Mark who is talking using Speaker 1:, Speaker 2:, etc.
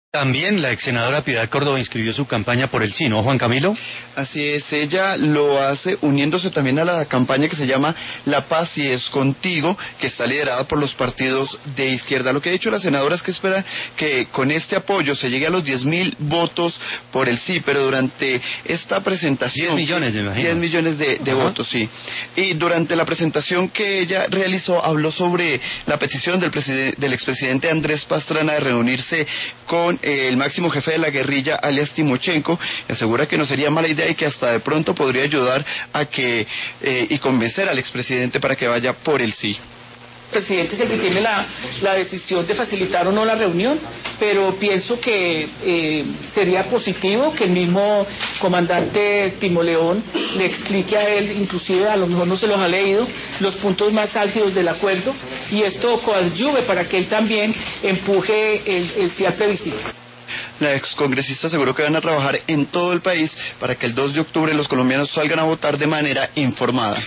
Speaker 1: También la ex senadora Piedad Córdoba inscribió su campaña por el sí, ¿no, Juan Camilo?
Speaker 2: Así es, ella lo hace uniéndose también a la campaña que se llama La Paz y es Contigo, que está liderada por los partidos de izquierda. Lo que ha dicho la senadora es que espera que con este apoyo se llegue a los 10.000 votos por el sí, pero durante esta presentación...
Speaker 1: 10 millones, me imagino.
Speaker 2: 10 millones de votos, sí. Y durante la presentación que ella realizó, habló sobre la petición del expresidente Andrés Pastrana de reunirse con el máximo jefe de la guerrilla, alias Timochenko, y asegura que no sería mala idea y que hasta de pronto podría ayudar a que y convencer al expresidente para que vaya por el sí.
Speaker 3: El presidente es el que tiene la decisión de facilitar o no la reunión, pero pienso que sería positivo que el mismo comandante Timoleón le explique a él, inclusive a lo mejor no se los ha leído, los puntos más álgidos del acuerdo, y esto coadyuve para que él también empuje el sí al plebiscito.
Speaker 2: La excongresista aseguró que van a trabajar en todo el país para que el 2 de octubre los colombianos salgan a votar de manera informada.